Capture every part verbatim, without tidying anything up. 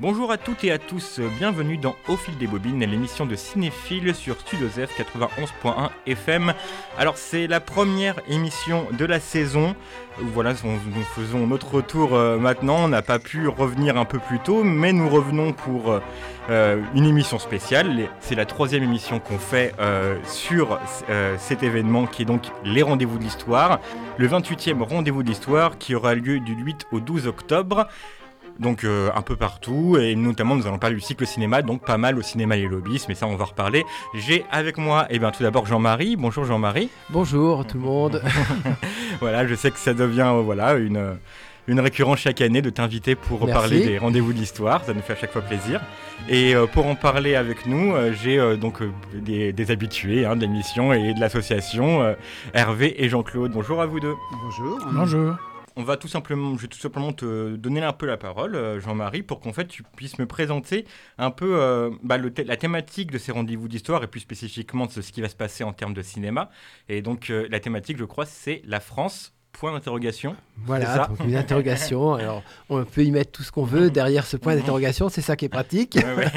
Bonjour à toutes et à tous, bienvenue dans Au fil des bobines, l'émission de cinéphile sur Studio Z quatre-vingt-onze point un F M. Alors c'est la première émission de la saison, voilà, nous faisons notre retour euh, maintenant, on n'a pas pu revenir un peu plus tôt, mais nous revenons pour euh, une émission spéciale. C'est la troisième émission qu'on fait euh, sur euh, cet événement qui est donc les Rendez-vous de l'Histoire, le vingt-huitième Rendez-vous de l'Histoire qui aura lieu du huit au douze octobre. Donc euh, un peu partout, et notamment nous allons parler du cycle cinéma, donc pas mal au cinéma et lobbyisme, mais ça on va reparler. J'ai avec moi, eh bien, tout d'abord Jean-Marie. Bonjour Jean-Marie. Bonjour tout le monde. Voilà, je sais que ça devient euh, voilà, une, une récurrence chaque année de t'inviter pour Merci. parler des Rendez-vous de l'Histoire, ça nous fait à chaque fois plaisir. Et euh, pour en parler avec nous, euh, j'ai euh, donc euh, des, des habitués hein, de l'émission et de l'association, euh, Hervé et Jean-Claude. Bonjour à vous deux. Bonjour. Bonjour. On va tout simplement, je vais tout simplement te donner un peu la parole, euh, Jean-Marie, pour qu'en fait tu puisses me présenter un peu euh, bah, le thé- la thématique de ces rendez-vous d'histoire et plus spécifiquement de ce, ce qui va se passer en termes de cinéma. Et donc euh, la thématique, je crois, c'est la France. Point d'interrogation. Voilà, donc une interrogation. Alors, on peut y mettre tout ce qu'on veut derrière ce point d'interrogation, c'est ça qui est pratique. Ouais, ouais.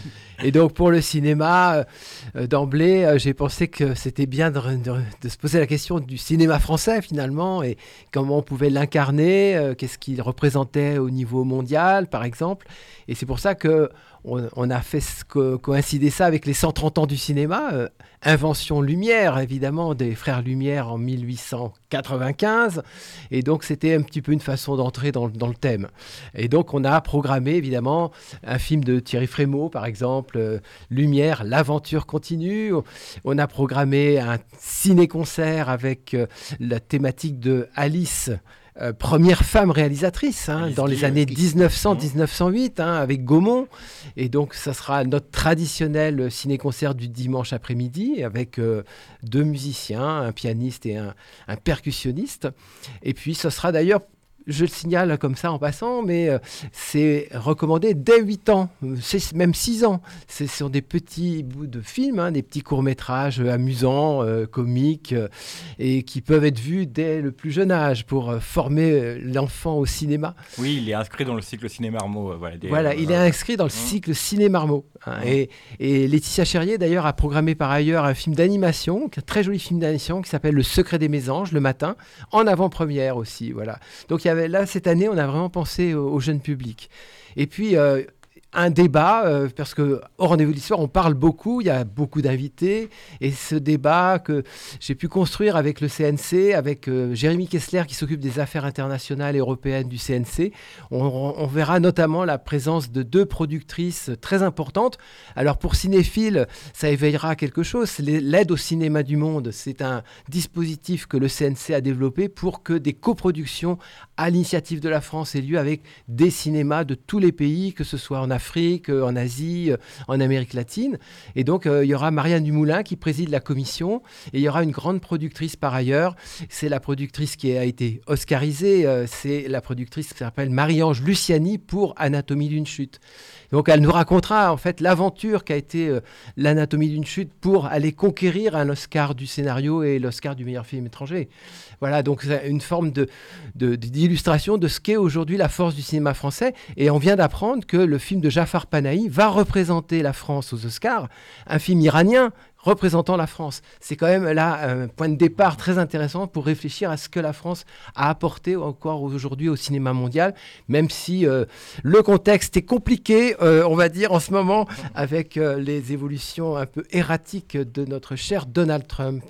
Et donc, pour le cinéma, euh, d'emblée, euh, j'ai pensé que c'était bien de, de, de se poser la question du cinéma français, finalement, et comment on pouvait l'incarner, euh, qu'est-ce qu'il représentait au niveau mondial, par exemple. Et c'est pour ça que on, on a fait co- coïncider ça avec les cent trente ans du cinéma, euh, invention Lumière, évidemment, des frères Lumière en mille huit cent quatre-vingt-quinze. Et donc, c'était un petit peu une façon d'entrer dans, dans le thème. Et donc, on a programmé, évidemment, un film de Thierry Frémaux, par exemple, euh, Lumière, l'aventure continue. On a programmé un ciné-concert avec euh, la thématique de Alice, Euh, première femme réalisatrice hein, Alice dans les Guy, années Guy. dix-neuf cents à dix-neuf cent huit hein, avec Gaumont. Et donc, ça sera notre traditionnel ciné-concert du dimanche après-midi avec euh, deux musiciens, un pianiste et un, un percussionniste. Et puis, ce sera d'ailleurs, je le signale comme ça en passant, mais euh, c'est recommandé dès huit ans, euh, c'est même six ans. C'est sur des petits bouts de films, hein, des petits courts-métrages euh, amusants, euh, comiques, euh, et qui peuvent être vus dès le plus jeune âge pour euh, former euh, l'enfant au cinéma. Oui, il est inscrit dans le cycle Ciné Marmot. Euh, voilà, des, Voilà, euh, il est inscrit dans le Mmh. cycle Ciné Marmot. hein. Mmh. Et, et Laetitia Cherrier, d'ailleurs, a programmé par ailleurs un film d'animation, un très joli film d'animation qui s'appelle Le secret des mésanges, le matin, en avant-première aussi. Voilà. Donc, il y avait, là, cette année, on a vraiment pensé au, au jeune public. Et puis, euh, un débat, euh, parce qu'au Rendez-vous de l'Histoire, on parle beaucoup, il y a beaucoup d'invités, et ce débat que j'ai pu construire avec le C N C, avec euh, Jérémy Kessler qui s'occupe des affaires internationales et européennes du C N C, on, on verra notamment la présence de deux productrices très importantes. Alors pour cinéphiles, ça éveillera quelque chose, c'est l'aide au cinéma du monde, c'est un dispositif que le C N C a développé pour que des coproductions à l'initiative de la France aient lieu avec des cinémas de tous les pays, que ce soit en Afrique, en Asie, en Amérique latine. Et donc, euh, il y aura Marianne Dumoulin qui préside la commission, et il y aura une grande productrice par ailleurs. C'est la productrice qui a été oscarisée, euh, c'est la productrice qui s'appelle Marie-Ange Luciani pour Anatomie d'une chute. Donc, elle nous racontera en fait l'aventure qu'a été euh, l'Anatomie d'une chute pour aller conquérir un Oscar du scénario et l'Oscar du meilleur film étranger. Voilà, donc c'est une forme de, de, d'illustration de ce qu'est aujourd'hui la force du cinéma français. Et on vient d'apprendre que le film de Jafar Panahi va représenter la France aux Oscars, un film iranien représentant la France. C'est quand même là un point de départ très intéressant pour réfléchir à ce que la France a apporté encore aujourd'hui au cinéma mondial, même si euh, le contexte est compliqué, euh, on va dire, en ce moment, avec euh, les évolutions un peu erratiques de notre cher Donald Trump.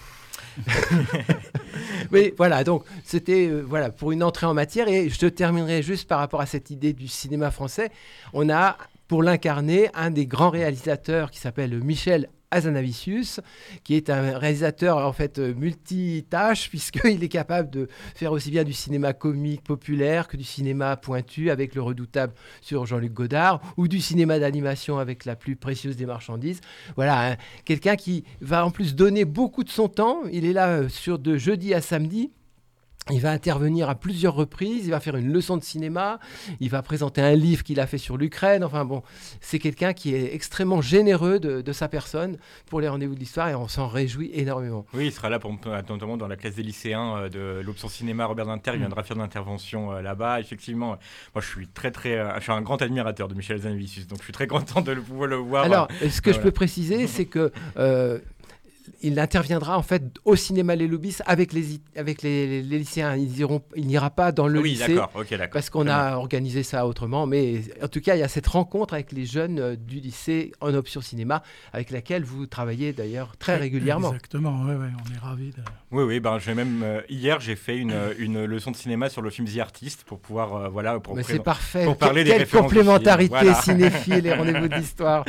Oui, voilà, donc c'était euh, voilà, pour une entrée en matière, et je terminerai juste par rapport à cette idée du cinéma français. On a, pour l'incarner, un des grands réalisateurs qui s'appelle Michel Hazanavicius, qui est un réalisateur en fait euh, multitâche, puisqu'il est capable de faire aussi bien du cinéma comique populaire que du cinéma pointu avec Le Redoutable sur Jean-Luc Godard, ou du cinéma d'animation avec La plus précieuse des marchandises. Voilà, hein, quelqu'un qui va en plus donner beaucoup de son temps. Il est là euh, sur de jeudi à samedi. Il va intervenir à plusieurs reprises, il va faire une leçon de cinéma, il va présenter un livre qu'il a fait sur l'Ukraine. Enfin bon, c'est quelqu'un qui est extrêmement généreux de, de sa personne pour les rendez-vous de l'histoire et on s'en réjouit énormément. Oui, il sera là pour, notamment dans la classe des lycéens euh, de l'option cinéma. Robert Dinter, il viendra faire une intervention euh, là-bas. Effectivement, euh, moi je suis très très, euh, je suis un grand admirateur de Michel Hazanavicius, donc je suis très content de le pouvoir le voir. Alors, euh, ce que voilà. je peux préciser, c'est que euh, il interviendra en fait au cinéma Les Lobis avec les, avec les, les, les lycéens. Ils iront, il n'ira pas dans le oui, lycée d'accord, okay, d'accord, parce qu'on a bien. organisé ça autrement. Mais en tout cas, il y a cette rencontre avec les jeunes euh, du lycée en option cinéma avec laquelle vous travaillez d'ailleurs très régulièrement. Exactement, oui, ouais, on est ravis. De... Oui, oui, ben, j'ai même, euh, hier j'ai fait une, une leçon de cinéma sur le film The Artist pour pouvoir, euh, voilà, pour, mais présent... c'est parfait. pour parler que, des quelle références complémentarité voilà. cinéphile et rendez-vous de l'histoire.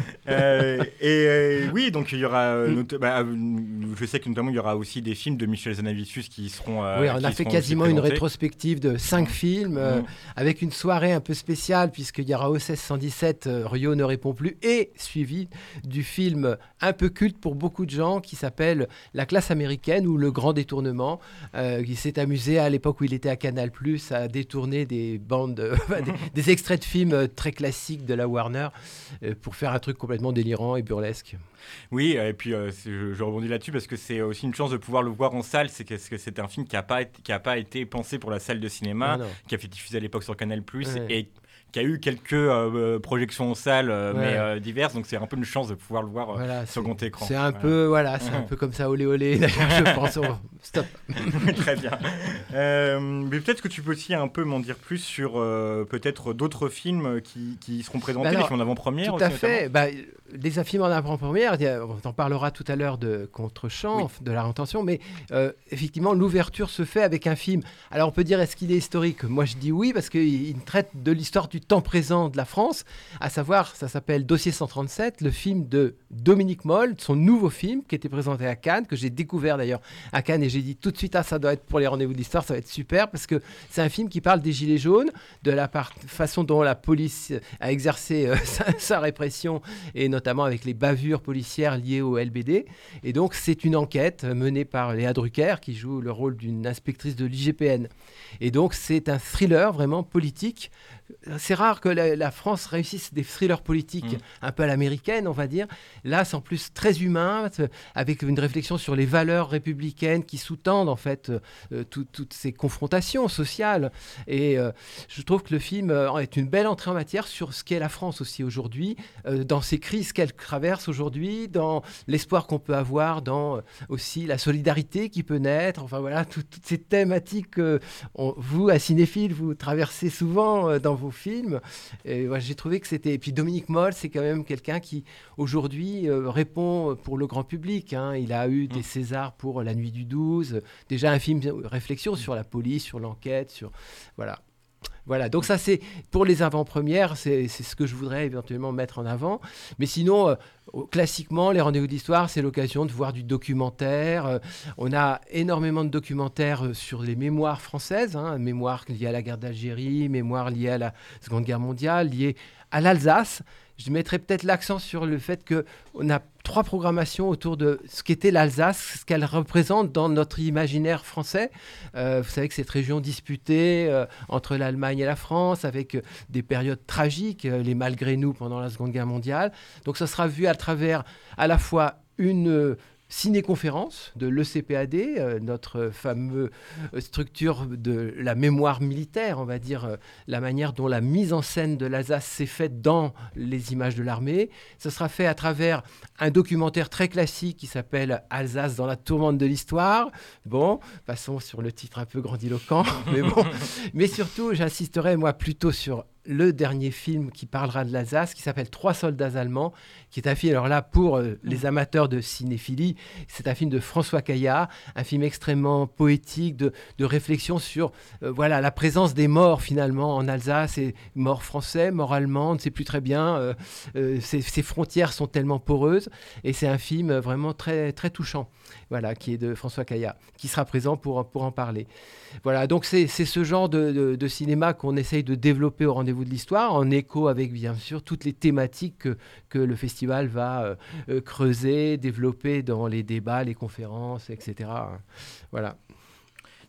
euh, et euh, oui, donc il y aura, euh, not- bah, je sais que notamment il y aura aussi des films de Michel Hazanavicius qui seront. Euh, oui, on qui a fait seront quasiment une rétrospective de cinq mmh. films euh, mmh. avec une soirée un peu spéciale puisqu'il y aura O S S cent dix-sept, euh, Rio ne répond plus, et suivi du film un peu culte pour beaucoup de gens qui s'appelle La classe américaine ou Le grand détournement. Euh, il s'est amusé à l'époque où il était à Canal+, à détourner des bandes, euh, des, des extraits de films très classiques de la Warner euh, pour faire un truc complètement délirant et burlesque. Oui, et puis euh, je, je rebondis là-dessus parce que c'est aussi une chance de pouvoir le voir en salle. C'est que, que c'est un film qui n'a pas, pas été pensé pour la salle de cinéma, non, non. qui a fait diffuser à l'époque sur Canal+, ouais. et qui a eu quelques euh, projections en salle, euh, ouais. mais euh, diverses. Donc c'est un peu une chance de pouvoir le voir euh, voilà, sur grand écran. C'est un voilà. peu, voilà, c'est un peu comme ça, olé olé. D'ailleurs, je pense. Au... Stop. Très bien. Euh, mais peut-être que tu peux aussi un peu m'en dire plus sur euh, peut-être d'autres films qui, qui seront présentés, bah alors, les films en avant-première. Tout aussi, à fait. Bah, les films en avant-première, on en parlera tout à l'heure de Contre-champ, oui. de La Rétention, mais euh, effectivement, l'ouverture se fait avec un film. Alors on peut dire, est-ce qu'il est historique ? Moi je dis oui, parce qu'il traite de l'histoire du temps présent de la France, à savoir, ça s'appelle Dossier cent trente-sept, le film de Dominique Moll, son nouveau film qui était présenté à Cannes, que j'ai découvert d'ailleurs à Cannes, et j'ai dit tout de suite, ah, ça doit être pour les rendez-vous de l'histoire, ça va être super, parce que c'est un film qui parle des Gilets jaunes, de la part, façon dont la police a exercé euh, sa, sa répression, et notamment avec les bavures policières liées au L B D. Et donc, c'est une enquête menée par Léa Drucker, qui joue le rôle d'une inspectrice de l'I G P N. Et donc, c'est un thriller vraiment politique. C'est rare que la, la France réussisse des thrillers politiques mmh. un peu à l'américaine, on va dire. Là, c'est en plus très humain, avec une réflexion sur les valeurs républicaines qui sous-tendent en fait euh, tout, toutes ces confrontations sociales. Et euh, je trouve que le film euh, est une belle entrée en matière sur ce qu'est la France aussi aujourd'hui, euh, dans ces crises qu'elle traverse aujourd'hui, dans l'espoir qu'on peut avoir, dans euh, aussi la solidarité qui peut naître. Enfin voilà, tout, toutes ces thématiques que on, vous, à Cinéphile, vous traversez souvent euh, dans vos films. Et, ouais, j'ai trouvé que c'était... Et puis Dominique Moll, c'est quand même quelqu'un qui, aujourd'hui, euh, répond pour le grand public. Hein. Il a eu des Césars pour La Nuit du douze. Déjà un film réflexion sur la police, sur l'enquête, sur... Voilà. Voilà, donc ça c'est pour les avant-premières, c'est, c'est ce que je voudrais éventuellement mettre en avant. Mais sinon, euh, classiquement, les rendez-vous d'histoire, c'est l'occasion de voir du documentaire. Euh, on a énormément de documentaires euh, sur les mémoires françaises, hein, mémoires liées à la guerre d'Algérie, mémoires liées à la Seconde Guerre mondiale, liées à l'Alsace. Je mettrais peut-être l'accent sur le fait qu'on a trois programmations autour de ce qu'était l'Alsace, ce qu'elle représente dans notre imaginaire français. Euh, vous savez que cette région disputée euh, entre l'Allemagne et la France, avec euh, des périodes tragiques, euh, les malgré nous pendant la Seconde Guerre mondiale. Donc ça sera vu à travers à la fois une... Euh, ciné-conférence de l'E C P A D, euh, notre fameuse structure de la mémoire militaire, on va dire, euh, la manière dont la mise en scène de l'Alsace s'est faite dans les images de l'armée. Ça sera fait à travers un documentaire très classique qui s'appelle Alsace dans la tourmente de l'histoire. Bon, passons sur le titre un peu grandiloquent, mais bon. Mais surtout, j'insisterai, moi, plutôt sur le dernier film qui parlera de l'Alsace, qui s'appelle Trois soldats allemands, qui est un film, alors là, pour euh, les amateurs de cinéphilie, c'est un film de François Caillat, un film extrêmement poétique, de, de réflexion sur euh, voilà, la présence des morts, finalement, en Alsace, et morts français, morts allemands, on ne sait plus très bien, euh, euh, ces, ces frontières sont tellement poreuses, et c'est un film vraiment très, très touchant, voilà, qui est de François Caillat, qui sera présent pour, pour en parler. Voilà, donc c'est, c'est ce genre de, de, de cinéma qu'on essaye de développer au rendez-vous de l'histoire, en écho avec bien sûr toutes les thématiques que, que le festival va euh, euh, creuser, développer dans les débats, les conférences, et cetera. Voilà.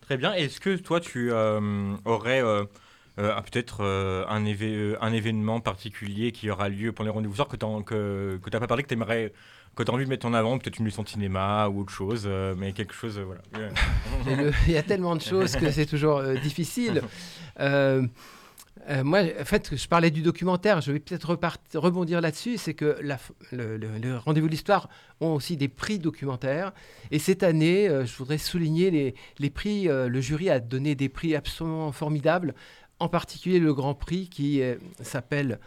Très bien. Est-ce que toi, tu euh, aurais euh, euh, peut-être euh, un, éve- un événement particulier qui aura lieu pendant les rendez-vous soirs que tu n'as que, que pas parlé, que tu aimerais, que tu as envie de mettre en avant, peut-être une leçon de cinéma ou autre chose, euh, mais quelque chose, euh, voilà. Le, il y a tellement de choses que c'est toujours euh, difficile. Euh, Euh, moi, en fait, je parlais du documentaire, je vais peut-être repart- rebondir là-dessus, c'est que la, le, le, le Rendez-vous de l'Histoire ont aussi des prix documentaires. Et cette année, euh, je voudrais souligner les, les prix, euh, le jury a donné des prix absolument formidables, en particulier le Grand Prix qui euh, s'appelle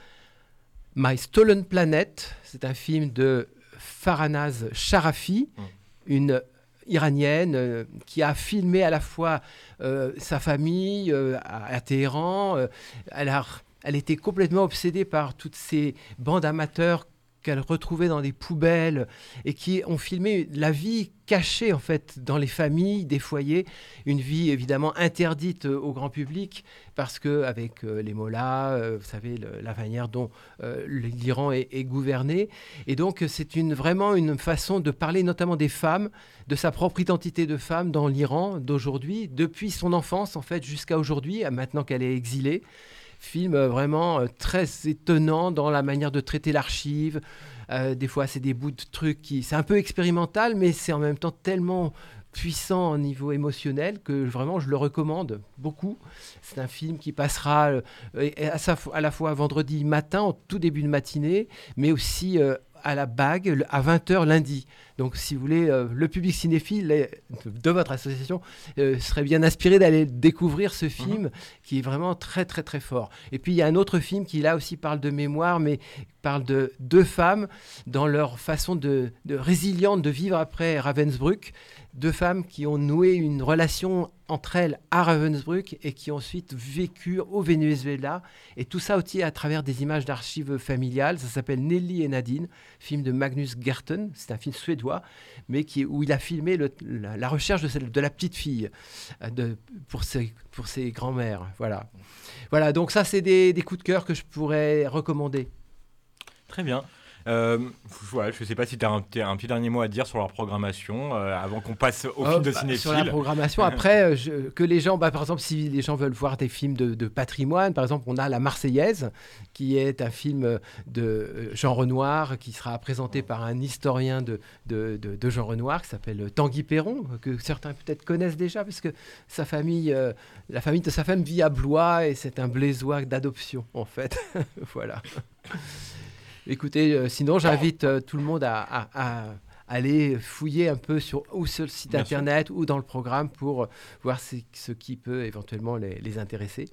My Stolen Planet. C'est un film de Farnaz Sharafi, mmh. une iranienne euh, qui a filmé à la fois euh, sa famille euh, à, à Téhéran. Euh, elle, a, elle était complètement obsédée par toutes ces bandes amateurs qu'elle retrouvait dans des poubelles et qui ont filmé la vie cachée en fait dans les familles, des foyers, une vie évidemment interdite euh, au grand public parce que avec euh, les mollahs, euh, vous savez le, la manière dont euh, l'Iran est, est gouverné, et donc c'est une, vraiment une façon de parler notamment des femmes, de sa propre identité de femme dans l'Iran d'aujourd'hui, depuis son enfance en fait jusqu'à aujourd'hui, maintenant qu'elle est exilée. Film vraiment euh, très étonnant dans la manière de traiter l'archive. Euh, des fois, c'est des bouts de trucs qui... C'est un peu expérimental, mais c'est en même temps tellement puissant au niveau émotionnel que vraiment, je le recommande beaucoup. C'est un film qui passera euh, à, sa, à la fois vendredi matin, au tout début de matinée, mais aussi... Euh, à la Bague à vingt heures lundi. Donc, si vous voulez, euh, le public cinéphile les, de votre association euh, serait bien inspiré d'aller découvrir ce film mmh. qui est vraiment très, très, très fort. Et puis, il y a un autre film qui, là aussi, parle de mémoire, mais parle de deux femmes dans leur façon de, de résiliente de vivre après Ravensbrück. Deux femmes qui ont noué une relation entre elles à Ravensbrück et qui ont ensuite vécu au Venezuela. Et tout ça aussi à travers des images d'archives familiales. Ça s'appelle Nelly et Nadine, film de Magnus Gerten. C'est un film suédois, mais qui, où il a filmé le, la, la recherche de, celle, de la petite fille de, pour, ses, pour ses grands-mères. Voilà. Voilà, donc ça, c'est des, des coups de cœur que je pourrais recommander. Très bien. Euh, ouais, je ne sais pas si tu as un, un petit dernier mot à dire sur leur programmation euh, avant qu'on passe au euh, film de bah, cinéphile. Sur la programmation, après, je, que les gens, bah, par exemple, si les gens veulent voir des films de, de patrimoine, par exemple, on a La Marseillaise, qui est un film de Jean Renoir, qui sera présenté par un historien de, de, de, de Jean Renoir, qui s'appelle Tanguy Perron, que certains peut-être connaissent déjà, parce que sa famille, euh, la famille de sa femme vit à Blois, et c'est un Blésois d'adoption, en fait. Voilà. Écoutez, euh, sinon j'invite euh, tout le monde à, à, à aller fouiller un peu sur, ou sur le site Bien internet sûr. Ou dans le programme pour euh, voir ce, ce qui peut éventuellement les, les intéresser.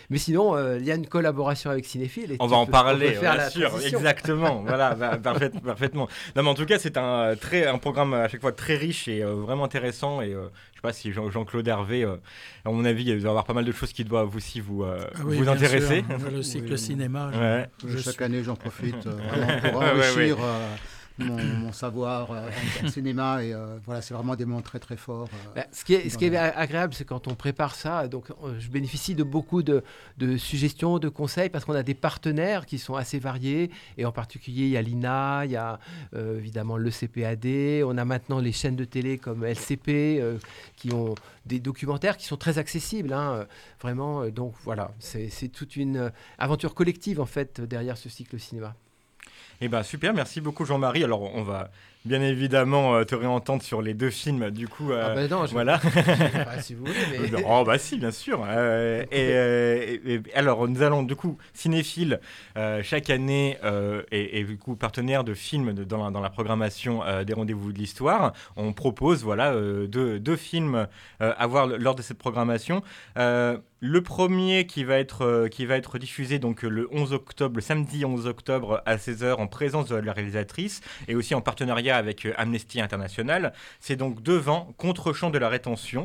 Mais sinon, euh, il y a une collaboration avec Cinéphile. Et on va en peux, parler, faire bien la sûr, transition. exactement. Voilà, bah, parfait, parfaitement. Non, mais en tout cas, c'est un, très, un programme à chaque fois très riche et euh, vraiment intéressant. Et euh, je sais pas si Jean- Jean-Claude Hervé, euh, à mon avis, il doit y avoir pas mal de choses qui doivent aussi vous, euh, Ah oui, vous bien intéresser. sûr. Le cycle Oui. cinéma. je- Ouais. je Chaque suis- année, j'en profite euh, vraiment pour Ouais, ouais, enrichir euh, mon, mon savoir euh, en cinéma. Et euh, voilà, c'est vraiment des moments très très forts. euh. Bah, ce qui est, ce qui est agréable, c'est quand on prépare ça. Donc, euh, je bénéficie de beaucoup de, de suggestions, de conseils, parce qu'on a des partenaires qui sont assez variés. Et en particulier, il y a l'I N A, il y a euh, évidemment le C P A D. On a maintenant les chaînes de télé comme L C P euh, qui ont des documentaires qui sont très accessibles. Hein, euh, vraiment, euh, donc voilà, c'est c'est toute une euh, aventure collective en fait derrière ce cycle cinéma. Eh ben super, merci beaucoup Jean-Marie. Alors on va bien évidemment euh, te réentendre sur les deux films du coup. euh, Ah ben non, je voilà. Enfin, si vous voulez, mais... Oh bah si, bien sûr. Euh, et, euh, et- et- alors nous allons du coup Cinéphile euh, chaque année euh, et, et du coup partenaire de films de- dans, la, dans la programmation euh, des rendez-vous de l'histoire. On propose voilà euh, deux, deux films euh, à voir lors de cette programmation. Euh, le premier qui va être euh, qui va être diffusé donc le onze octobre, le samedi onze octobre à seize heures en présence de la réalisatrice et aussi en partenariat avec euh, Amnesty International. C'est donc Devant, contre-champ de la rétention.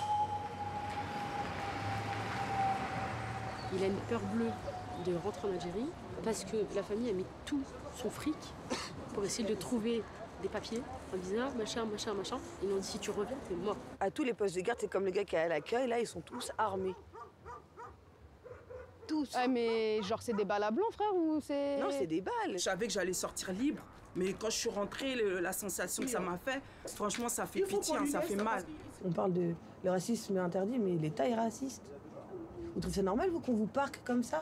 Il a une peur bleue de rentrer en Algérie parce que la famille a mis tout son fric pour essayer de trouver des papiers en disant ah, machin, machin, machin. Ils m'ont dit si tu reviens, t'es mort. À tous les postes de garde, c'est comme le gars qui est à l'accueil, là, ils sont tous armés. Tous. Ouais, mais genre c'est des balles à blanc, frère, ou c'est... Non, c'est des balles. Je savais que j'allais sortir libre, mais quand je suis rentrée, le- la sensation que ça m'a fait, franchement, ça fait pitié, hein, ça fait mal. On parle de le racisme est interdit, mais l'État est raciste. Vous trouvez ça normal, vous, qu'on vous parque comme ça?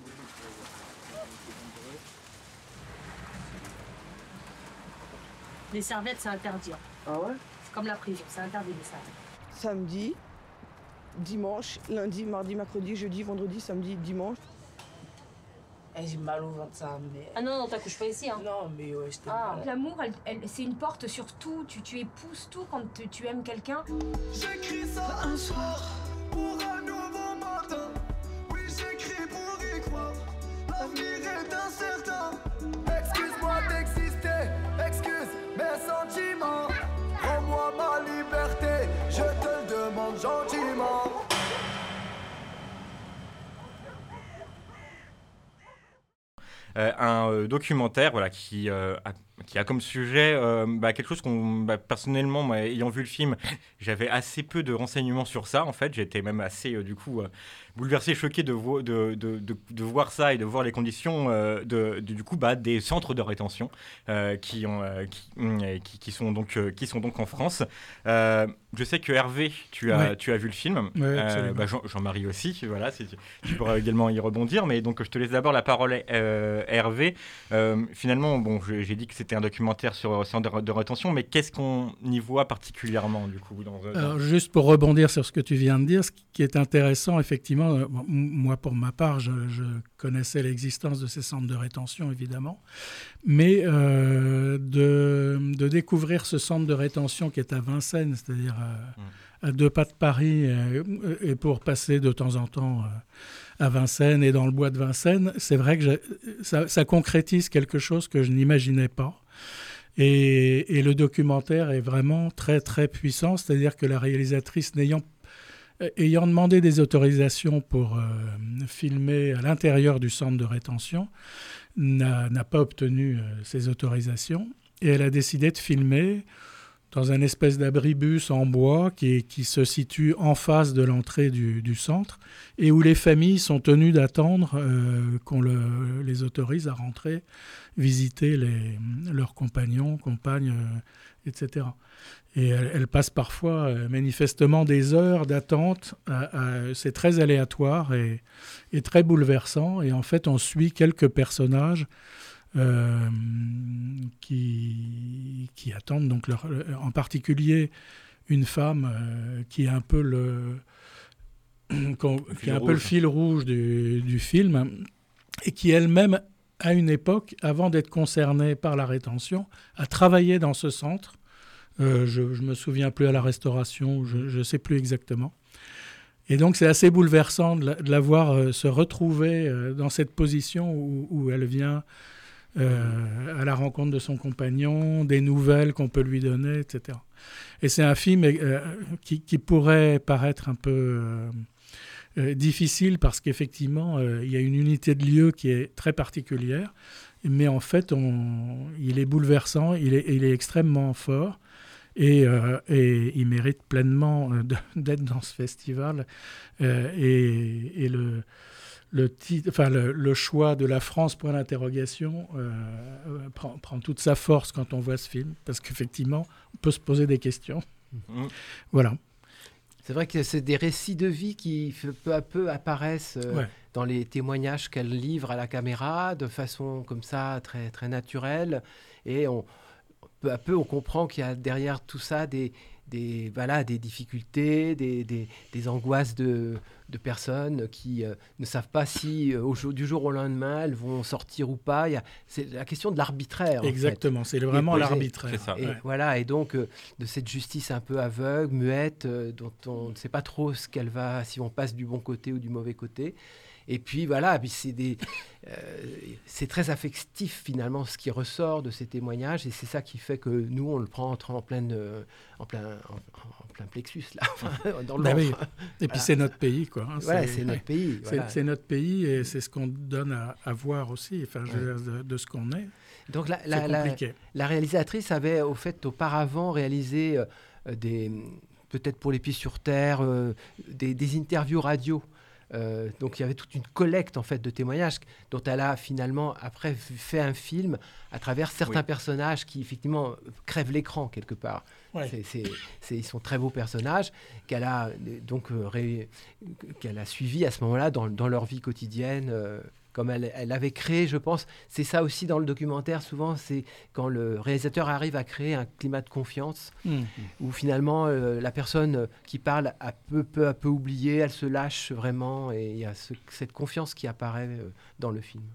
Les serviettes, c'est interdit. Ah ouais? C'est comme la prison, c'est interdit les serviettes. Samedi, dimanche, lundi, mardi, mercredi, jeudi, vendredi, samedi, dimanche. Eh, j'ai mal au ventre, ça, mais... Ah non, non, t'accouches pas ici, hein. Non, mais ouais, j'étais Ah. malade. L'amour, elle- elle- c'est une porte sur tout. Tu, tu épouses tout quand tu, tu aimes quelqu'un. J'écris ça un soir pour un nouveau matin. Oui, j'écris pour y croire. L'avenir est incertain. Excuse-moi d'exister, excuse mes sentiments. Rends-moi ma liberté, je te le demande gentiment. Euh, un euh, documentaire voilà, qui, euh, a, qui a comme sujet euh, bah, quelque chose qu'on, bah, personnellement, moi, ayant vu le film, j'avais assez peu de renseignements sur ça. En fait, j'étais même assez, euh, du coup, euh, bouleversé, choqué de, vo- de, de, de, de voir ça et de voir les conditions euh, de, de, du coup, bah, des centres de rétention euh, qui, ont, euh, qui, euh, qui, qui, sont donc, euh, qui sont donc en France. Euh, je sais que Hervé, tu as, Ouais. tu as vu le film. Ouais, Euh, absolument. bah, Jean, Jean-Marie aussi, voilà, c'est- tu pourras également y rebondir. Mais donc, je te laisse d'abord la parole, euh, Hervé. Euh, finalement, bon, je- j'ai dit que c'était un documentaire sur le centre de, de rétention, mais qu'est-ce qu'on y voit particulièrement, du coup dans, dans... Alors, juste pour rebondir sur ce que tu viens de dire, ce qui est intéressant, effectivement, euh, bon, m- moi, pour ma part, je, je connaissais l'existence de ces centres de rétention, évidemment, mais euh, de, de découvrir ce centre de rétention qui est à Vincennes, c'est-à-dire euh, à deux pas de Paris, euh, et pour passer de temps en temps euh, à Vincennes et dans le bois de Vincennes, c'est vrai que j'ai- ça, ça concrétise quelque chose que je n'imaginais pas. Et, et le documentaire est vraiment très, très puissant, c'est-à-dire que la réalisatrice, n'ayant, euh, ayant demandé des autorisations pour euh, filmer à l'intérieur du centre de rétention, n'a, n'a pas obtenu euh, ces autorisations. Et elle a décidé de filmer dans un espèce d'abribus en bois qui, qui se situe en face de l'entrée du, du centre et où les familles sont tenues d'attendre euh, qu'on le, les autorise à rentrer, visiter les, leurs compagnons, compagnes, euh, et cetera. Et elle, elle passe parfois euh, manifestement des heures d'attente. À, à, c'est très aléatoire et, et très bouleversant. Et en fait, on suit quelques personnages Euh, qui, qui attendent, donc leur, en particulier une femme euh, qui est un peu le, qui est un peu le fil rouge du, du film et qui elle-même, à une époque, avant d'être concernée par la rétention, a travaillé dans ce centre. Euh, je ne me souviens plus à la restauration, je ne sais plus exactement. Et donc, c'est assez bouleversant de la, de la voir euh, se retrouver euh, dans cette position où, où elle vient euh, à la rencontre de son compagnon, des nouvelles qu'on peut lui donner, et cetera. Et c'est un film euh, qui, qui pourrait paraître un peu euh, euh, difficile parce qu'effectivement, euh, il y a une unité de lieu qui est très particulière. Mais en fait, on, il est bouleversant, il est, il est extrêmement fort. Et, euh, et il mérite pleinement euh, de, d'être dans ce festival. Euh, et, et le, le, titre, enfin, le, le choix de la France, point d'interrogation, euh, euh, prend, prend toute sa force quand on voit ce film, parce qu'effectivement, on peut se poser des questions. Mmh. Voilà. C'est vrai que c'est des récits de vie qui peu à peu apparaissent euh, ouais. dans les témoignages qu'elle livre à la caméra, de façon comme ça, très, très naturelle. Et on... peu à peu, on comprend qu'il y a derrière tout ça des, des, voilà, des difficultés, des, des, des angoisses de, de personnes qui euh, ne savent pas si euh, au jour, du jour au lendemain elles vont sortir ou pas. Il y a, c'est la question de l'arbitraire. Exactement, en fait. c'est vraiment et, l'arbitraire. C'est ça. Et, ouais. Voilà, et donc euh, de cette justice un peu aveugle, muette, euh, dont on ne sait pas trop ce qu'elle va, si on passe du bon côté ou du mauvais côté. Et puis voilà, puis c'est, des, euh, c'est très affectif finalement ce qui ressort de ces témoignages, et c'est ça qui fait que nous on le prend en, en, pleine, euh, en, plein, en, en plein plexus là, dans le ben ventre. Oui. Et puis voilà. C'est notre pays quoi. Hein. Ouais, c'est, c'est notre pays. Voilà. C'est, c'est notre pays et c'est ce qu'on donne à, à voir aussi, enfin, je veux dire, de, de ce qu'on est. Donc la, la, la, la réalisatrice avait au fait auparavant réalisé euh, des, peut-être pour Les Pieds sur Terre, euh, des, des interviews radio. Euh, donc il y avait toute une collecte en fait de témoignages dont elle a finalement après fait un film à travers certains oui. personnages qui effectivement crèvent l'écran quelque part. Ouais. C'est, c'est, c'est, ils sont très beaux personnages qu'elle a donc euh, ré, qu'elle a suivis à ce moment-là dans, dans leur vie quotidienne. Euh, comme elle, elle avait créé, je pense, c'est ça aussi dans le documentaire, souvent, c'est quand le réalisateur arrive à créer un climat de confiance, mmh. où finalement, euh, la personne qui parle a peu, peu à peu oublié, elle se lâche vraiment, et il y a ce, cette confiance qui apparaît euh, dans le film.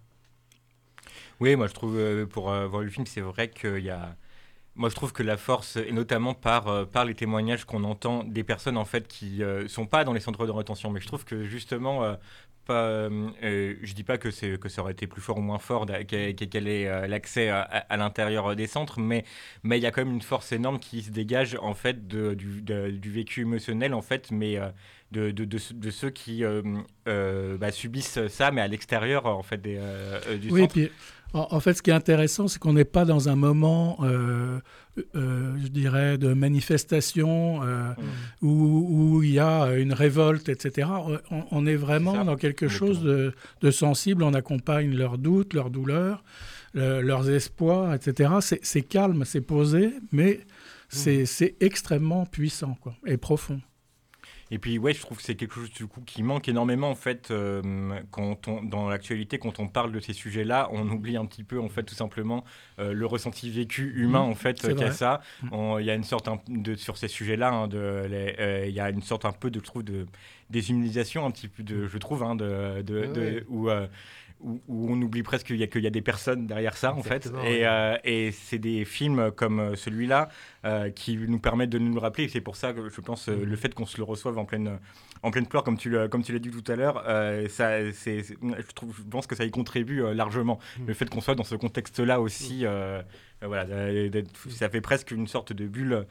Oui, moi je trouve, euh, pour euh, voir le film, c'est vrai qu'il y a... Moi, je trouve que la force, et notamment par, euh, par les témoignages qu'on entend des personnes en fait qui ne euh, sont pas dans les centres de rétention, mais je trouve que justement... Euh, Pas, euh, je dis pas que, c'est, que ça aurait été plus fort ou moins fort qu'elle, qu'elle ait euh, l'accès à, à l'intérieur des centres, mais mais il y a quand même une force énorme qui se dégage en fait de, du, de, du vécu émotionnel en fait, mais euh, de, de, de, de ceux qui euh, euh, bah, subissent ça, mais à l'extérieur en fait des, euh, du oui, centre. Puis, en, en fait, ce qui est intéressant, c'est qu'on n'est pas dans un moment, euh, euh, je dirais, de manifestation euh, mmh. où, où il y a une révolte, et cetera. On, on est vraiment dans quelque chose de, de sensible. On accompagne leurs doutes, leurs douleurs, le, leurs espoirs, et cetera. C'est, c'est calme, c'est posé, mais mmh. c'est, c'est extrêmement puissant quoi, et profond. Et puis, ouais, je trouve que c'est quelque chose du coup qui manque énormément en fait euh, quand on, dans l'actualité, quand on parle de ces sujets-là, on oublie un petit peu en fait tout simplement euh, le ressenti vécu humain en fait c'est qu'a vrai. Ça. Il y a une sorte un, de sur ces sujets-là, il hein, euh, y a une sorte un peu de, je trouve, de déshumanisation un petit peu de, je trouve, hein, de, de, de, de où euh, Où, où on oublie presque qu'il y, qu'il y a des personnes derrière ça, en fait. Et, euh, et c'est des films comme celui-là euh, qui nous permettent de nous le rappeler. Et c'est pour ça que je pense euh, le fait qu'on se le reçoive en pleine, en pleine pleure, comme tu, comme tu l'as dit tout à l'heure, euh, ça, c'est, c'est, je, trouve, je pense que ça y contribue euh, largement. Mmh. Le fait qu'on soit dans ce contexte-là aussi... Euh, Euh, voilà, ça fait presque une sorte de bulle.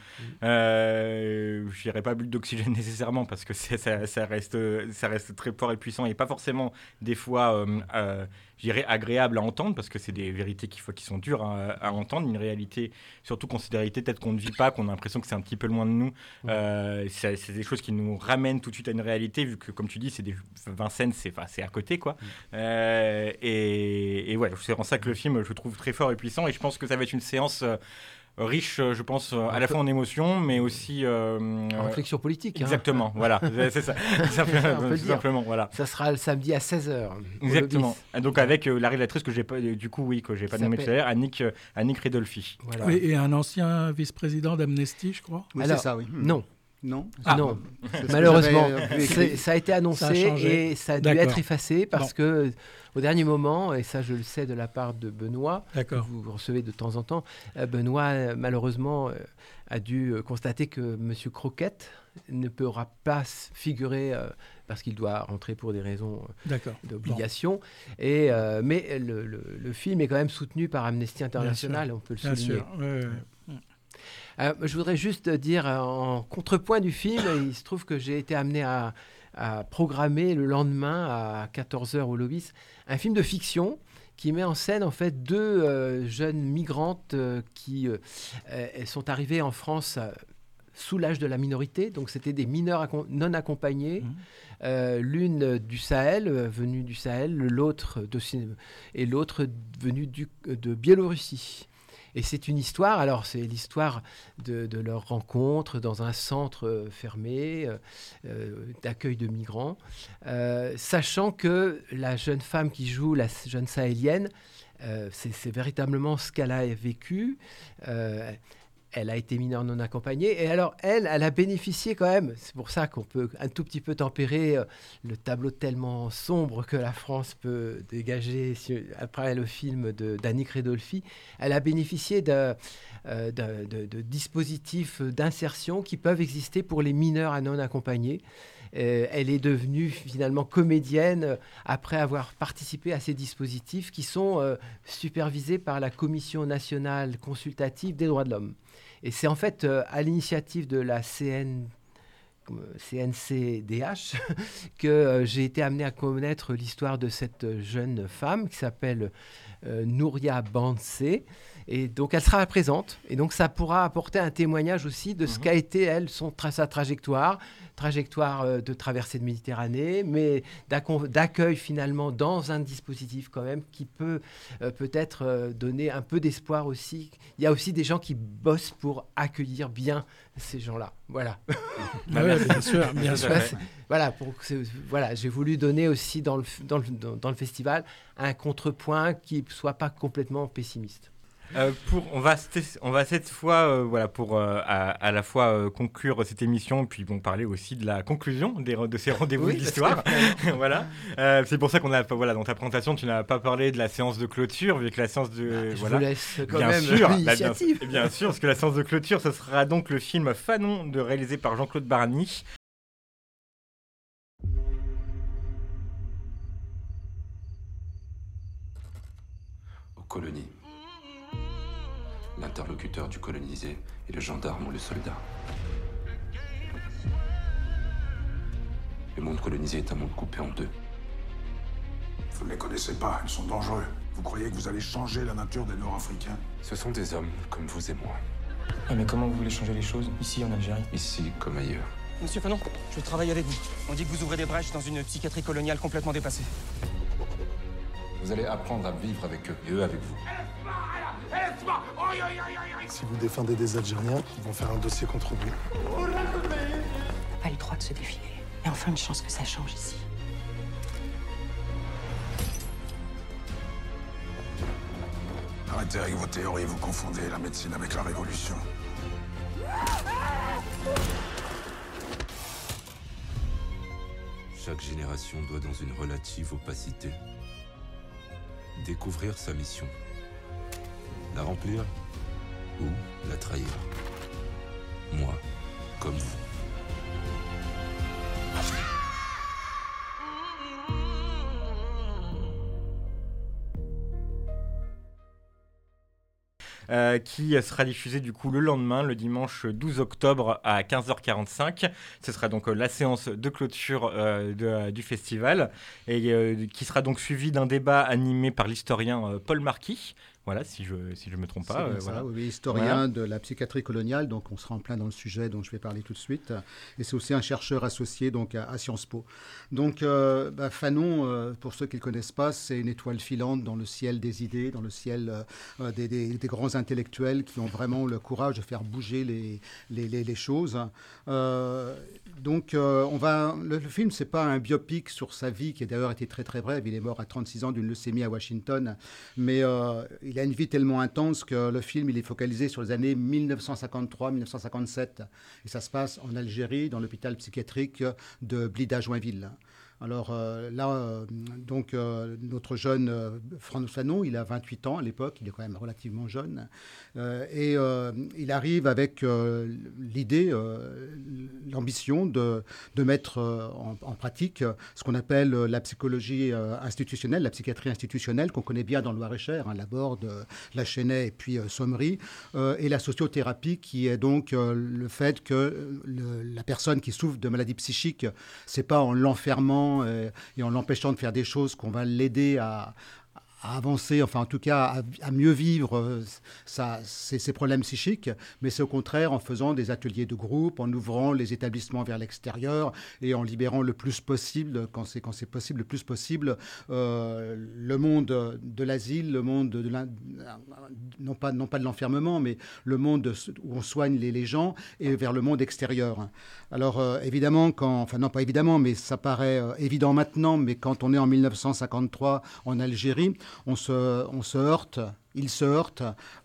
Euh, je dirais pas bulle d'oxygène nécessairement parce que c'est, ça, ça, reste, ça reste très fort et puissant et pas forcément des fois, euh, euh, je dirais, agréable à entendre parce que c'est des vérités qui, qui sont dures à, à entendre. Une réalité, surtout quand c'est des réalités peut-être qu'on ne vit pas, qu'on a l'impression que c'est un petit peu loin de nous. Euh, c'est, c'est des choses qui nous ramènent tout de suite à une réalité vu que, comme tu dis, c'est des Vincennes, c'est, enfin, c'est à côté, quoi. Euh, et, et ouais, c'est en ça que le film, je trouve très fort et puissant et je pense que ça va être une séance euh, riche, je pense, euh, à la fois en émotions, mais aussi... Euh, en réflexion politique. Exactement, hein. Voilà, c'est ça. Simplement, tout simplement, voilà. Ça sera le samedi à seize heures. Exactement. Et donc avec euh, la réalisatrice que j'ai pas, du coup, oui, que j'ai pas nommé tout à l'heure, Annick, euh, Annick Ridolfi. Voilà. Oui, et un ancien vice-président d'Amnesty, je crois. Oui, Alors, c'est ça, oui. Non. Non, ah, non. Malheureusement, ça a été annoncé ça a et ça a dû D'accord. être effacé parce bon. que au dernier moment, et ça je le sais de la part de Benoît, que vous recevez de temps en temps, Benoît malheureusement a dû constater que Monsieur Croquette, ne pourra pas figurer euh, parce qu'il doit rentrer pour des raisons euh, d'obligation. Bon. Et, euh, mais le, le, le film est quand même soutenu par Amnesty International, on peut le Bien souligner. Sûr. Ouais, ouais. Euh, je voudrais juste dire, en contrepoint du film, il se trouve que j'ai été amené à, à programmer le lendemain à quatorze heures au Lobis un film de fiction qui met en scène en fait deux euh, jeunes migrantes euh, qui euh, elles sont arrivées en France euh, sous l'âge de la minorité, donc c'était des mineurs accom- non accompagnés, mmh. euh, l'une du Sahel, euh, venue du Sahel, l'autre de, et l'autre venue du, de Biélorussie. Et c'est une histoire, alors c'est l'histoire de, de leur rencontre dans un centre euh, fermé euh, euh, d'accueil de migrants, euh, sachant que la jeune femme qui joue, la jeune sahélienne, euh, c'est, c'est véritablement ce qu'elle a vécu. Euh, Elle a été mineure non accompagnée. Et alors, elle, elle a bénéficié quand même. C'est pour ça qu'on peut un tout petit peu tempérer euh, le tableau tellement sombre que la France peut dégager sur, après le film de, d'Annick Redolfi. Elle a bénéficié de, euh, de, de, de dispositifs d'insertion qui peuvent exister pour les mineurs non accompagnés. Euh, elle est devenue finalement comédienne après avoir participé à ces dispositifs qui sont euh, supervisés par la Commission nationale consultative des droits de l'homme. Et c'est en fait euh, à l'initiative de la C N, C N C D H que euh, j'ai été amené à connaître l'histoire de cette jeune femme qui s'appelle euh, Nouria Bansé. Et donc, elle sera présente. Et donc, ça pourra apporter un témoignage aussi de ce mmh. qu'a été, elle, son tra- sa trajectoire, trajectoire euh, de traversée de Méditerranée, mais d'accueil finalement dans un dispositif quand même qui peut euh, peut-être euh, donner un peu d'espoir aussi. Il y a aussi des gens qui bossent pour accueillir bien ces gens-là. Voilà. Ah ouais, bien sûr, bien sûr. Voilà, pour, voilà, j'ai voulu donner aussi dans le, dans, le, dans le festival un contrepoint qui ne soit pas complètement pessimiste. Euh, pour, on, va, on va cette fois, euh, voilà, pour euh, à, à la fois euh, conclure cette émission, puis bon, parler aussi de la conclusion des, de ces rendez-vous oui, de l'histoire. Voilà. Euh, c'est pour ça qu'on a, voilà, dans ta présentation, tu n'as pas parlé de la séance de clôture, vu que la séance de, ah, je voilà, vous laisse quand bien même sûr, l'initiative. Bah, bien, bien sûr, parce que la séance de clôture, ce sera donc le film Fanon, de réalisé par Jean-Claude Baragny. Aux colonies. L'interlocuteur du colonisé et le gendarme ou le soldat. Le monde colonisé est un monde coupé en deux. Vous ne les connaissez pas, ils sont dangereux. Vous croyez que vous allez changer la nature des Nord-Africains? Ce sont des hommes comme vous et moi. Ah mais comment vous voulez changer les choses, ici en Algérie? Ici comme ailleurs. Monsieur Fanon, je travaille avec vous. On dit que vous ouvrez des brèches dans une psychiatrie coloniale complètement dépassée. Vous allez apprendre à vivre avec eux et eux avec vous. Si vous défendez des Algériens, ils vont faire un dossier contre vous. Pas le droit de se défiler. Et enfin une chance que ça change ici. Arrêtez avec vos théories, vous confondez la médecine avec la révolution. Chaque génération doit, dans une relative opacité, découvrir sa mission. La remplir ou la trahir. Moi, comme vous. Euh, qui sera diffusé du coup le lendemain, le dimanche douze octobre à quinze heures quarante-cinq. Ce sera donc euh, la séance de clôture euh, de, euh, du festival et euh, qui sera donc suivi d'un débat animé par l'historien euh, Paul Marquis. Voilà, si je ne si je me trompe pas. C'est euh, ça, voilà. oui, historien voilà. de la psychiatrie coloniale, donc on sera en plein dans le sujet dont je vais parler tout de suite. Et c'est aussi un chercheur associé donc, à, à Sciences Po. Donc euh, bah, Fanon, euh, pour ceux qui ne le connaissent pas, c'est une étoile filante dans le ciel des idées, dans le ciel euh, des, des, des grands intellectuels qui ont vraiment le courage de faire bouger les, les, les, les choses. Euh, donc euh, on va, le, le film, ce n'est pas un biopic sur sa vie, qui a d'ailleurs été très très brève. Il est mort à trente-six ans d'une leucémie à Washington. Mais euh, il a une vie tellement intense que le film il est focalisé sur les années mille neuf cent cinquante-trois à mille neuf cent cinquante-sept. Et ça se passe en Algérie, dans l'hôpital psychiatrique de Blida-Joinville. Alors euh, là, euh, donc, euh, notre jeune euh, Frantz Fanon, il a vingt-huit ans à l'époque, il est quand même relativement jeune. Euh, et euh, il arrive avec euh, l'idée, euh, l'ambition de, de mettre euh, en, en pratique ce qu'on appelle euh, la psychologie euh, institutionnelle, la psychiatrie institutionnelle, qu'on connaît bien dans le Loir-et-Cher, hein, Laborde, euh, La Chesnaye et puis euh, Sommery, euh, et la sociothérapie qui est donc euh, le fait que le, la personne qui souffre de maladie psychique, c'est pas en l'enfermant et, et en l'empêchant de faire des choses qu'on va l'aider à, à avancer, enfin en tout cas à, à mieux vivre euh, sa, ses, ses problèmes psychiques, mais c'est au contraire en faisant des ateliers de groupe, en ouvrant les établissements vers l'extérieur et en libérant le plus possible, quand c'est, quand c'est possible, le plus possible, euh, le monde de l'asile, le monde de l'in... non pas, non pas de l'enfermement, mais le monde où on soigne les, les gens et vers le monde extérieur. Alors euh, évidemment, quand, enfin non pas évidemment, mais ça paraît euh, évident maintenant, mais quand on est en mille neuf cent cinquante-trois en Algérie, on se, on se heurte, il se heurte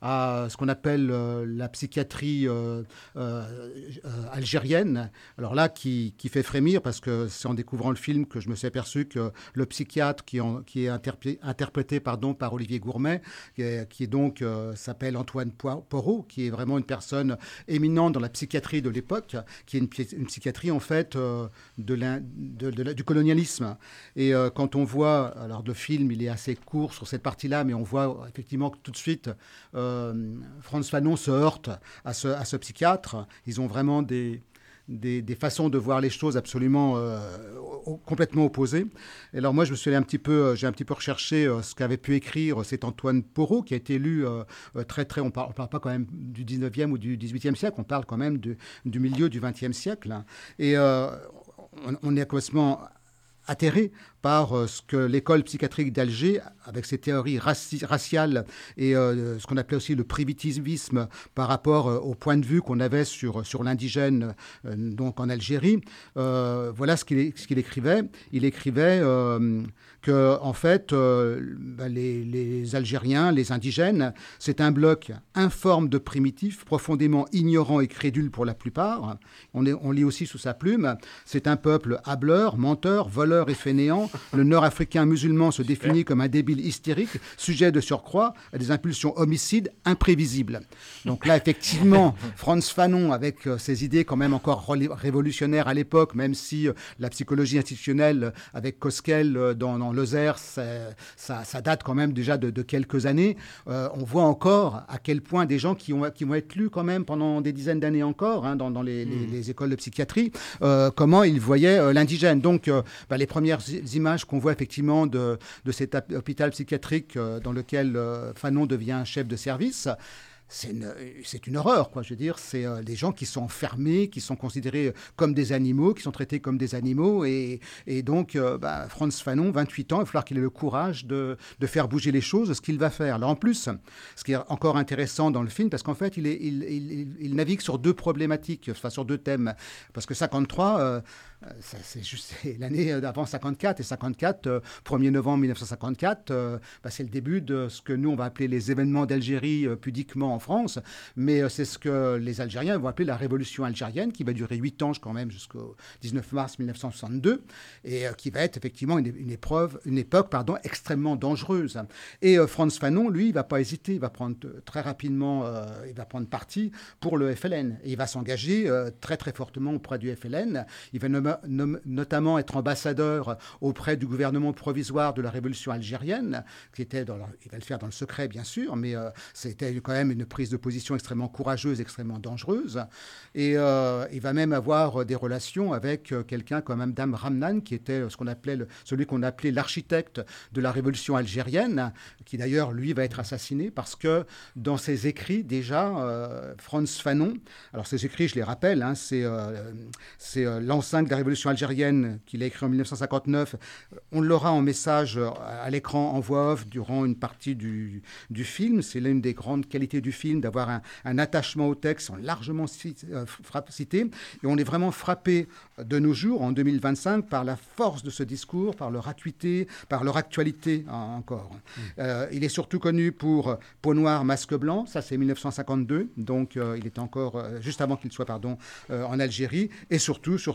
à ce qu'on appelle euh, la psychiatrie euh, euh, euh, algérienne. Alors là, qui, qui fait frémir, parce que c'est en découvrant le film que je me suis aperçu que le psychiatre qui, en, qui est interprété, interprété pardon, par Olivier Gourmet, qui, est, qui est donc euh, s'appelle Antoine Porot, qui est vraiment une personne éminente dans la psychiatrie de l'époque, qui est une, une psychiatrie en fait euh, de de, de, du colonialisme. Et euh, quand on voit, alors le film, il est assez court sur cette partie-là, mais on voit effectivement tout de suite, euh, Frantz Fanon se heurte à ce, à ce psychiatre. Ils ont vraiment des, des, des façons de voir les choses absolument euh, complètement opposées. Et alors moi, je me suis allé un petit peu, j'ai un petit peu recherché euh, ce qu'avait pu écrire cet Antoine Porot, qui a été lu euh, très, très, on parle, on parle pas quand même du dix-neuvième ou du dix-huitième siècle, on parle quand même du, du milieu du vingtième siècle. Hein. Et euh, on, on est complètement atterré par euh, ce que l'école psychiatrique d'Alger, avec ses théories raci- raciales et euh, ce qu'on appelait aussi le primitivisme par rapport euh, au point de vue qu'on avait sur, sur l'indigène euh, donc en Algérie, euh, voilà ce qu'il, ce qu'il écrivait. Il écrivait euh, que, en fait, euh, bah, les, les Algériens, les indigènes, c'est un bloc informe de primitifs, profondément ignorant et crédule pour la plupart. On, est, on lit aussi sous sa plume, c'est un peuple hableur, menteur, voleur et fainéant. Le nord-africain musulman se définit comme un débile hystérique, sujet de surcroît à des impulsions homicides imprévisibles. Donc là, effectivement, Frantz Fanon, avec euh, ses idées quand même encore révolutionnaires à l'époque, même si euh, la psychologie institutionnelle avec Koskel euh, dans, dans Lozère, ça, ça date quand même déjà de, de quelques années, euh, on voit encore à quel point des gens qui, ont, qui vont être lus quand même pendant des dizaines d'années encore, hein, dans, dans les, mmh. les, les écoles de psychiatrie, euh, comment ils voyaient euh, l'indigène. Donc, euh, bah, les premières images qu'on voit effectivement de, de cet hôpital psychiatrique euh, dans lequel euh, Fanon devient chef de service, c'est une, c'est une horreur, quoi. Je veux dire, c'est euh, des gens qui sont enfermés, qui sont considérés comme des animaux, qui sont traités comme des animaux. Et, et donc, euh, bah, Frantz Fanon, vingt-huit ans, il va falloir qu'il ait le courage de, de faire bouger les choses, ce qu'il va faire. Alors en plus, ce qui est encore intéressant dans le film, parce qu'en fait, il, est, il, il, il navigue sur deux problématiques, enfin sur deux thèmes. Parce que cinquante-trois... Euh, Ça, c'est juste c'est l'année d'avant cinquante-quatre, et cinquante-quatre, euh, premier novembre mille neuf cent cinquante-quatre, euh, bah, c'est le début de ce que nous, on va appeler les événements d'Algérie euh, pudiquement en France, mais euh, c'est ce que les Algériens vont appeler la révolution algérienne, qui va durer huit ans quand même jusqu'au dix-neuf mars mille neuf cent soixante-deux, et euh, qui va être effectivement une, une, épreuve, une époque pardon, extrêmement dangereuse. Et euh, Frantz Fanon, lui, il ne va pas hésiter, il va prendre euh, très rapidement, euh, il va prendre parti pour le F L N, et il va s'engager euh, très très fortement auprès du F L N. Il va nommer notamment être ambassadeur auprès du gouvernement provisoire de la révolution algérienne, qui était dans leur, il va le faire dans le secret bien sûr, mais euh, c'était quand même une prise de position extrêmement courageuse, extrêmement dangereuse. Et euh, il va même avoir des relations avec euh, quelqu'un comme Madame Ramnan, qui était ce qu'on appelait le, celui qu'on appelait l'architecte de la révolution algérienne, qui d'ailleurs lui va être assassiné parce que dans ses écrits déjà, euh, Frantz Fanon, alors ses écrits je les rappelle, hein, c'est, euh, c'est euh, l'enceinte de la révolution algérienne qu'il a écrit en mille neuf cent cinquante-neuf. On l'aura en message à l'écran en voix off durant une partie du, du film. C'est l'une des grandes qualités du film, d'avoir un, un attachement au texte, sont largement cité, euh, cités. Et on est vraiment frappé de nos jours, en deux mille vingt-cinq, par la force de ce discours, par leur acuité, par leur actualité hein, encore. Mmh. Euh, il est surtout connu pour Peau noire, masque blanc. Ça, c'est mille neuf cent cinquante-deux. Donc, euh, il était encore, euh, juste avant qu'il soit pardon, euh, en Algérie. Et surtout, surtout, son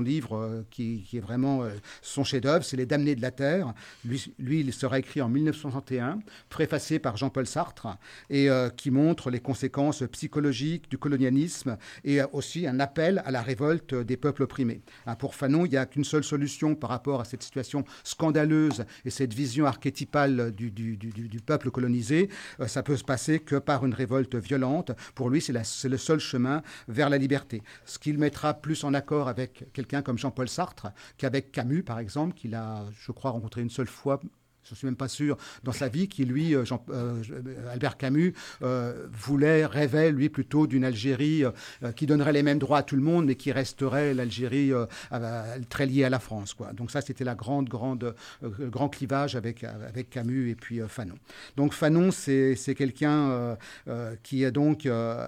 livre euh, qui, qui est vraiment euh, son chef-d'œuvre, c'est Les Damnés de la Terre. Lui, lui, il sera écrit en mille neuf cent soixante et un, préfacé par Jean-Paul Sartre, et euh, qui montre les conséquences psychologiques du colonialisme et euh, aussi un appel à la révolte des peuples opprimés. Hein, pour Fanon, il n'y a qu'une seule solution par rapport à cette situation scandaleuse et cette vision archétypale du, du, du, du peuple colonisé. Euh, ça peut se passer que par une révolte violente. Pour lui, c'est, la, c'est le seul chemin vers la liberté. Ce qu'il mettra plus en accord avec quelqu'un comme Jean-Paul Sartre qu'avec Camus, par exemple, qu'il a, je crois, rencontré une seule fois, je ne suis même pas sûr, dans sa vie, qui, lui, Jean, euh, Albert Camus, euh, voulait, rêvait, lui, plutôt d'une Algérie euh, qui donnerait les mêmes droits à tout le monde, mais qui resterait l'Algérie euh, euh, très liée à la France, quoi. Donc ça, c'était la grande, grande, euh, le grand clivage avec, avec Camus et puis euh, Fanon. Donc Fanon, c'est, c'est quelqu'un euh, euh, qui a donc euh,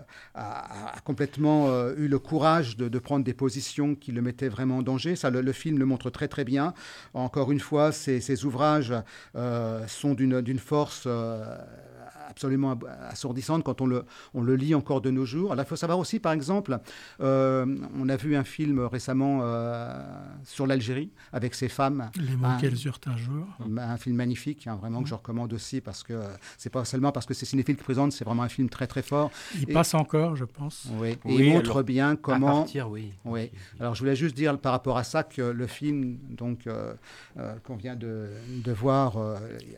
a, a complètement euh, eu le courage de, de prendre des positions qui le mettaient vraiment en danger. Ça, le, le film le montre très, très bien. Encore une fois, ces, ces ouvrages Euh, sont d'une, d'une force euh, absolument assourdissante quand on le, on le lit encore de nos jours. Alors, il faut savoir aussi, par exemple, euh, on a vu un film récemment euh, sur l'Algérie, avec ces femmes. Les mots qu'elles eurent un jour. Un film magnifique, hein, vraiment, mmh. que je recommande aussi, parce que c'est pas seulement parce que c'est Cinéphile qui présente, c'est vraiment un film très, très fort. Il et, passe encore, je pense. Oui, et oui, il montre alors, bien comment... À partir, oui. oui. Alors, je voulais juste dire par rapport à ça que le film donc, euh, euh, qu'on vient de, de voir euh,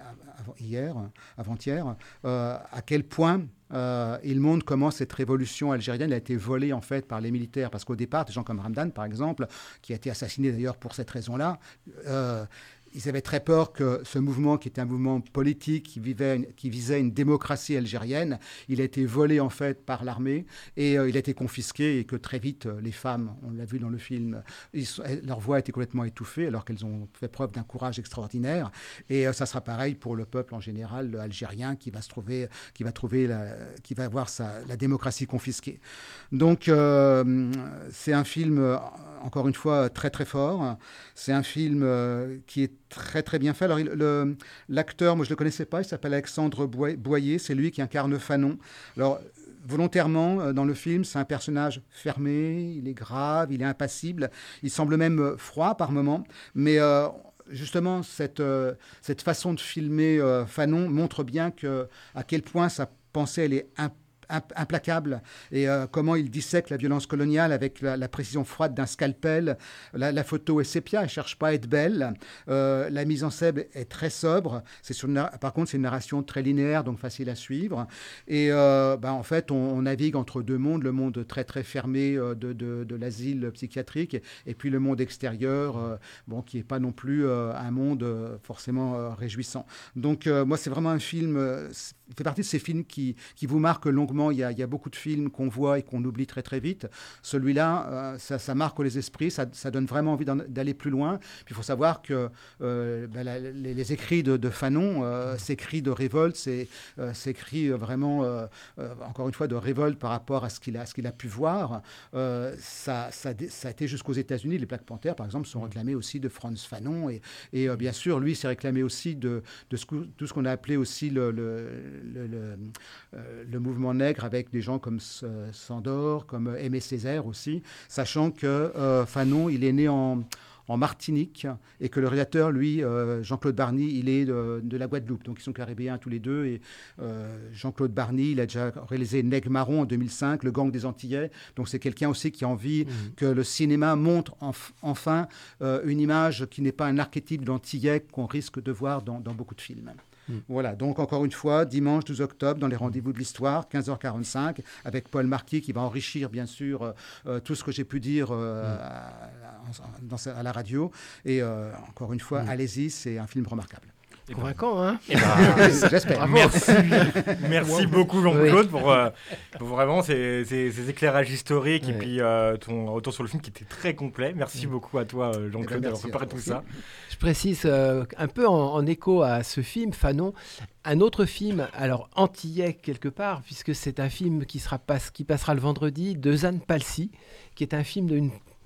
hier, avant-hier, euh, à quel point euh, il montre comment cette révolution algérienne a été volée en fait par les militaires. Parce qu'au départ, des gens comme Ramdan, par exemple, qui a été assassiné d'ailleurs pour cette raison-là, euh, ils avaient très peur que ce mouvement, qui était un mouvement politique, qui, vivait une, qui visait une démocratie algérienne, il a été volé en fait par l'armée et euh, il a été confisqué, et que très vite, euh, les femmes, on l'a vu dans le film, ils, leur voix a été complètement étouffée alors qu'elles ont fait preuve d'un courage extraordinaire. Et euh, ça sera pareil pour le peuple en général algérien qui va se trouver, qui va trouver, la, qui va avoir sa, la démocratie confisquée. Donc euh, c'est un film, euh, encore une fois, très très fort. C'est un film euh, qui est très très bien fait. Alors il, le, l'acteur, moi je le connaissais pas, il s'appelle Alexandre Boyer, c'est lui qui incarne Fanon. Alors volontairement, dans le film, c'est un personnage fermé, il est grave, il est impassible, il semble même froid par moments, mais euh, justement cette, euh, cette façon de filmer euh, Fanon montre bien que, à quel point sa pensée elle est imp- implacable, et euh, comment il dissèque la violence coloniale avec la, la précision froide d'un scalpel. La, la photo est sépia, elle ne cherche pas à être belle. Euh, la mise en scène est très sobre. C'est sur une, par contre, c'est une narration très linéaire, donc facile à suivre. Et euh, ben, en fait, on, on navigue entre deux mondes, le monde très très fermé euh, de, de, de l'asile psychiatrique, et, et puis le monde extérieur, euh, bon, qui n'est pas non plus euh, un monde euh, forcément euh, réjouissant. Donc euh, moi, c'est vraiment un film, euh, il fait partie de ces films qui, qui vous marquent longuement. Il y, a, il y a beaucoup de films qu'on voit et qu'on oublie très très vite. Celui-là, euh, ça, ça marque les esprits, ça, ça donne vraiment envie d'aller plus loin. Puis il faut savoir que euh, ben, la, les, les écrits de, de Fanon, euh, ces cris de révolte, ces, euh, ces cris vraiment, euh, euh, encore une fois, de révolte par rapport à ce qu'il a, ce qu'il a pu voir, euh, ça, ça, ça a été jusqu'aux États-Unis. Les Black Panthers, par exemple, sont réclamés aussi de Frantz Fanon. Et, et euh, bien sûr, lui, s'est réclamé aussi de, de ce, tout ce qu'on a appelé aussi le, le, le, le, euh, le mouvement nègre, avec des gens comme euh, Sandor, comme Aimé Césaire aussi, sachant que euh, Fanon, il est né en, en Martinique, et que le réalisateur, lui, euh, Jean-Claude Barny, il est de, de la Guadeloupe. Donc ils sont caribéens tous les deux, et euh, Jean-Claude Barny, il a déjà réalisé Nègre Marron en deux mille cinq, Le Gang des Antillais. Donc c'est quelqu'un aussi qui a envie mmh. que le cinéma montre enf- enfin euh, une image qui n'est pas un archétype d'antillais qu'on risque de voir dans, dans beaucoup de films. Mmh. Voilà, donc encore une fois, dimanche douze octobre, dans les Rendez-vous de l'Histoire, quinze heures quarante-cinq, avec Paul Marquis qui va enrichir, bien sûr, euh, euh, tout ce que j'ai pu dire euh, mmh. à, à, dans, à la radio. Et euh, encore une fois, mmh. allez-y, c'est un film remarquable. Convaincant, hein et ben, j'espère. Merci, merci beaucoup Jean-Claude oui. pour, euh, pour vraiment ces, ces, ces éclairages historiques oui. et puis euh, ton retour sur le film qui était très complet. Merci oui. beaucoup à toi Jean-Claude ben, d'avoir préparé tout ça. Je précise euh, un peu en, en écho à ce film, Fanon, un autre film, alors antillais quelque part, puisque c'est un film qui, sera pas, qui passera le vendredi, de Zane Palsy, qui est un film d'une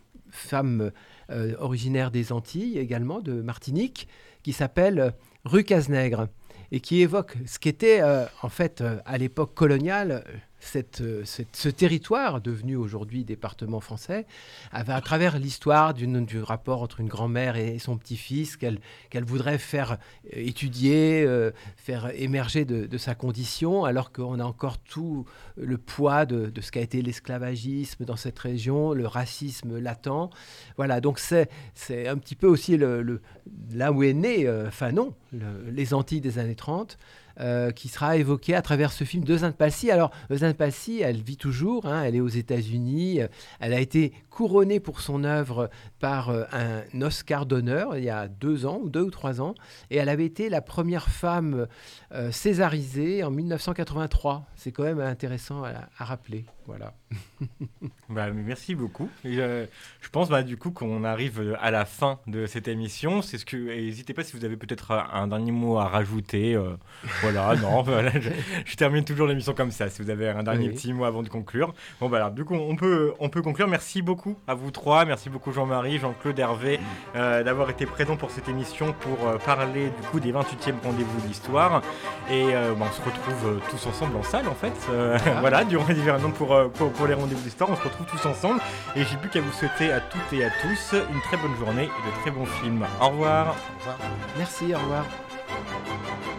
femme euh, originaire des Antilles, également de Martinique, qui s'appelle Rue Cazenègre, et qui évoque ce qu'était euh, en fait euh, à l'époque coloniale cette, cette, ce territoire devenu aujourd'hui département français, à, à travers l'histoire d'une, du rapport entre une grand-mère et son petit-fils qu'elle, qu'elle voudrait faire étudier, euh, faire émerger de, de sa condition, alors qu'on a encore tout le poids de, de ce qu'a été l'esclavagisme dans cette région, le racisme latent. Voilà, donc c'est, c'est un petit peu aussi le, le, là où est né euh, Fanon, le, les Antilles des années trente, euh, qui sera évoqué à travers ce film d'Euzhan Palcy. Alors, Euzhan Palcy, elle vit toujours, hein, elle est aux États-Unis, elle a été couronnée pour son œuvre par euh, un Oscar d'honneur il y a deux ans, ou deux ou trois ans, et elle avait été la première femme euh, césarisée en mille neuf cent quatre-vingt-trois. C'est quand même intéressant à, à rappeler. Voilà. Bah, merci beaucoup. Et, euh, je pense bah, du coup qu'on arrive à la fin de cette émission. C'est ce que, et n'hésitez pas si vous avez peut-être un dernier mot à rajouter. Euh, voilà, non, voilà, je, je termine toujours l'émission comme ça. Si vous avez un dernier oui. petit mot avant de conclure. Bon, bah, alors, du coup, on peut, on peut conclure. Merci beaucoup à vous trois. Merci beaucoup Jean-Marie, Jean-Claude, Hervé, euh, d'avoir été présents pour cette émission pour euh, parler du coup des vingt-huitièmes rendez-vous de l'histoire. Et euh, bah, on se retrouve euh, tous ensemble en salle en fait. Euh, ah. Voilà, durant l'hiver. Donc pour Pour, pour les rendez-vous d'histoire, on se retrouve tous ensemble et j'ai plus qu'à vous souhaiter à toutes et à tous une très bonne journée et de très bons films. Au revoir. Au revoir. Merci, au revoir.